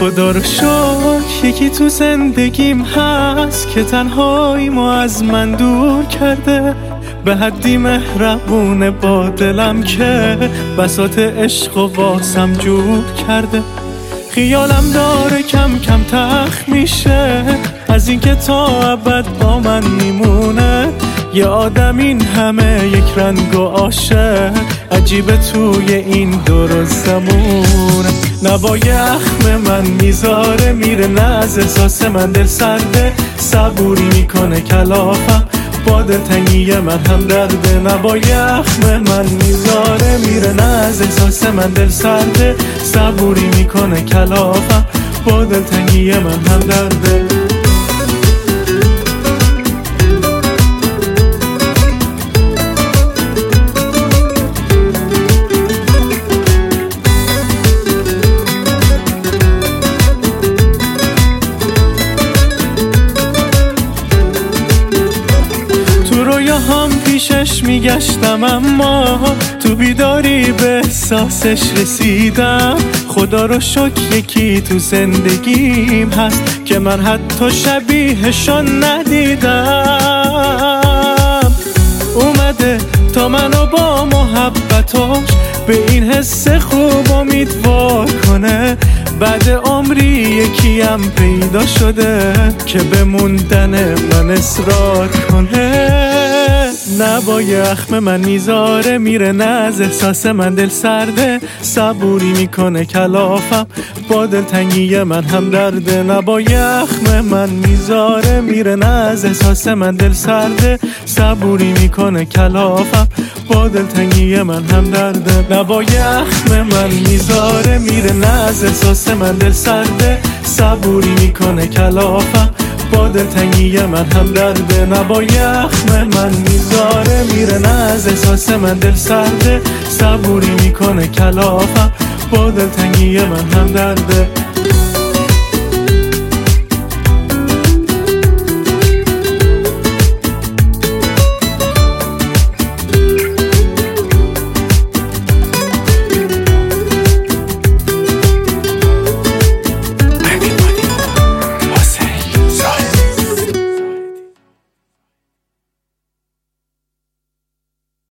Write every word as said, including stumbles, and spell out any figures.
خدا رو شکر یکی تو زندگیم هست که تنهاییمو از من دور کرده، به حدی مهربونه با دلم که بساط عشق و واسم جور کرده. خیالم داره کم کم تخت میشه از اینکه تا ابد با من میمونه. یه آدم این همه یک رنگ و عاشق، عجیبه توی این دور زمونه. نوای اخم من میذاره میره، نه از احساس من دل سرده، صبوری میکنه کلافم با دلتنگی من هم درده. نوای اخم من میذاره میره، نه از احساس من دل سرده، صبوری میکنه کلافم با دلتنگی من هم درده. هم پیشش میگشتم اما تو بیداری به احساسش رسیدم. خدا رو شکر یکی تو زندگیم هست که من حتی شبیهشان ندیدم. اومده تا منو با محبتاش به این حس خوب امیدوار کنه. بعد عمری یکیم پیدا شده که به موندن من اصرار کنه. نوای اخم من میذاره میره، نه از احساس من دل سرده، صبوری میکنه کلافم با دلتنگی من هم درده. نوای اخم من میذاره میره، نه از احساس من دل سرده، صبوری میکنه کلافم با دلتنگی من هم درده. نوای اخم من میذاره میره، نه از احساس من دل سرده، صبوری میکنه کلافم با دلتنگی من هم درده. نوای اخم من میذاره میره، نه از احساس من دل سرده، صبوری میکنه کلافم با دلتنگی من هم درده.